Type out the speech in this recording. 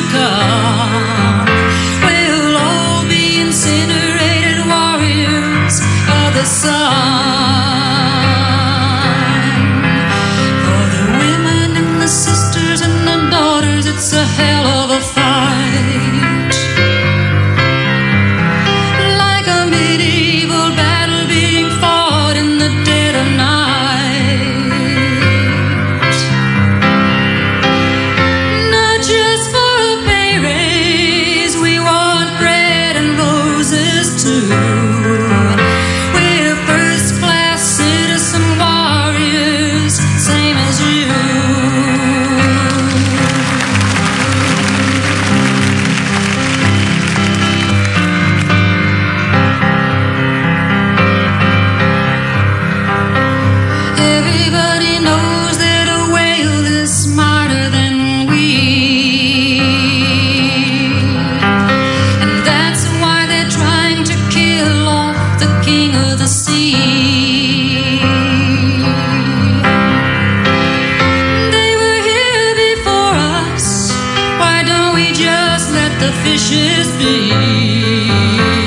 come. We'll all be incinerated warriors of the sun. For the women and the sisters and the daughters, it's a hell of a fight. Like a medieval battle being fought in the dead of night. Not just for a pay raise, we want bread and roses too. We're first-class citizen warriors, same as you. Everybody knows that a whale is smarter than we, and that's why they're trying to kill off the king of the sea. They were here before us, why don't we just let the fishes be?